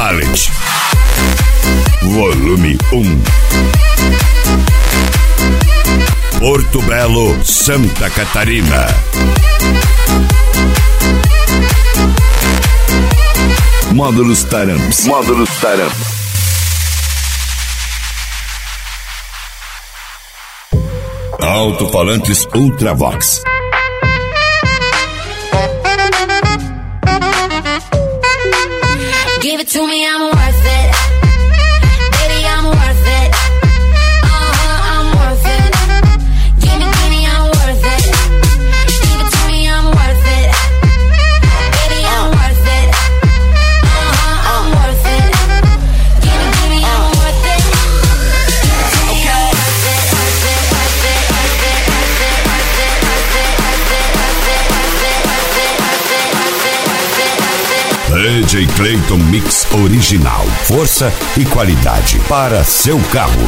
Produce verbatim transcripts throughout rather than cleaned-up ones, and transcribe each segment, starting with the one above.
Fatality. Volume um. Porto Belo, Santa Catarina. Módulos Taramps. Módulos Taramps. Alto-falantes Ultravox. Give it to me, I'm worth it. Baby, I'm worth it. Uh-huh, I'm worth it. Give me, give me, I'm worth it. Give it to me, I'm worth it. Baby, I'm worth it. Uh-huh, I'm worth it. Give me, give me, I'm worth it. Okay. D J Clayton Mix original. Força e qualidade para seu carro.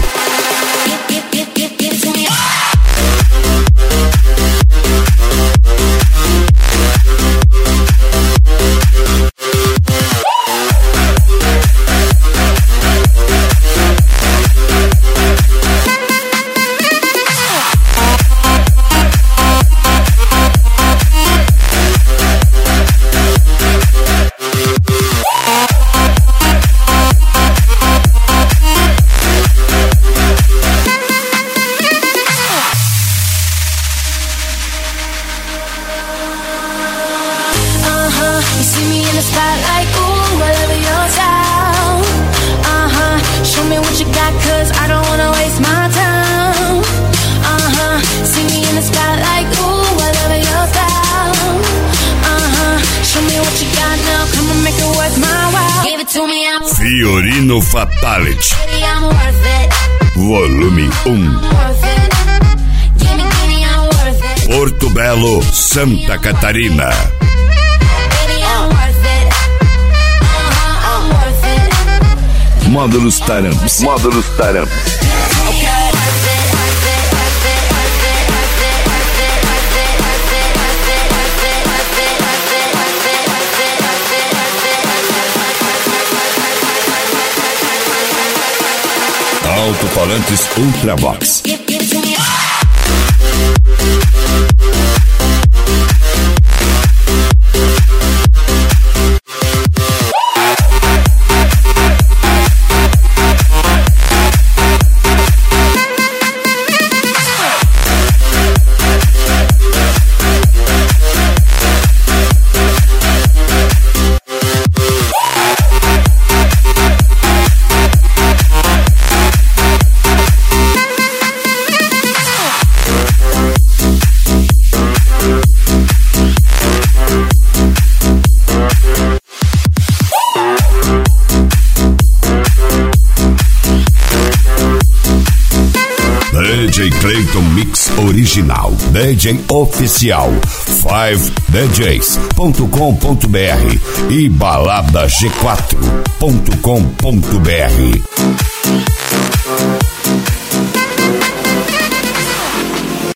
Fiorino Fatality. Volume um. Porto Belo, Santa Catarina. Módulos Taramps. Módulos Taramps. Alto-falantes Ultravox. D J Clayton Mix original. D J oficial. five d js ponto com ponto b r e balada g quatro ponto com ponto b r.